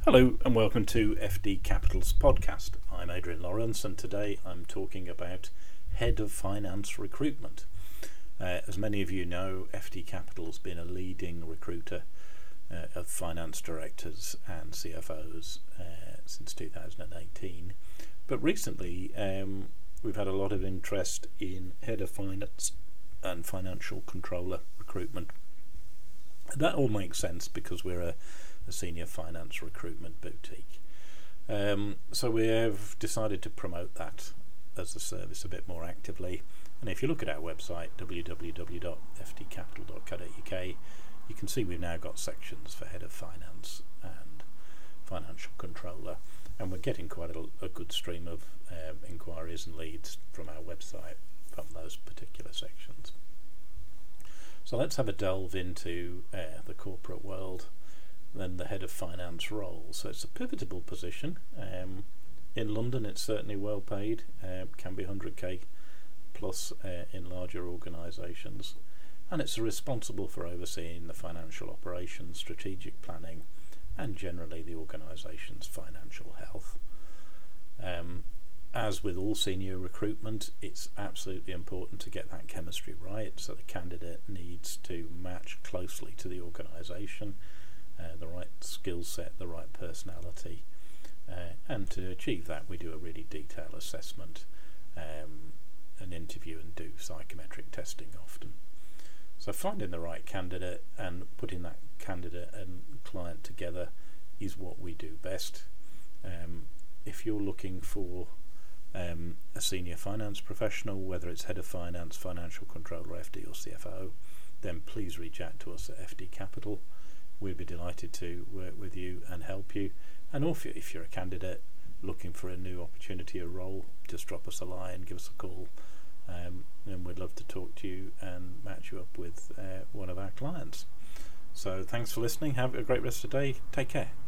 Hello and welcome to FD Capital's podcast. I'm Adrian Lawrence and today I'm talking about Head of Finance Recruitment. As many of you know, FD Capital's been a leading recruiter of finance directors and CFOs since 2018. But recently we've had a lot of interest in Head of Finance and Financial Controller recruitment. And that all makes sense because we're a senior finance recruitment boutique. So we have decided to promote that as a service a bit more actively. And if you look at our website, www.fdcapital.co.uk, you can see we've now got sections for Head of Finance and Financial Controller. And we're getting quite a good stream of inquiries and leads from our website from those particular sections. So let's have a delve into the corporate world, then the Head of Finance role. So it's a pivotal position. In London it's certainly well paid, can be 100k plus in larger organisations, and it's responsible for overseeing the financial operations, strategic planning and generally the organisation's financial health. As with all senior recruitment, it's absolutely important to get that chemistry right, so the candidate needs to match closely to the organisation, the right skill set, the right personality, and to achieve that we do a really detailed assessment, an interview and do psychometric testing often. So finding the right candidate and putting that candidate and client together is what we do best. If you're looking for a senior finance professional, whether it's Head of Finance, Financial Controller, FD or CFO, then please reach out to us at FD Capital. We'd be delighted to work with you and help you. And also, if you're a candidate looking for a new opportunity or role, just drop us a line, give us a call, and we'd love to talk to you and match you up with one of our clients. So thanks for listening. Have a great rest of the day. Take care.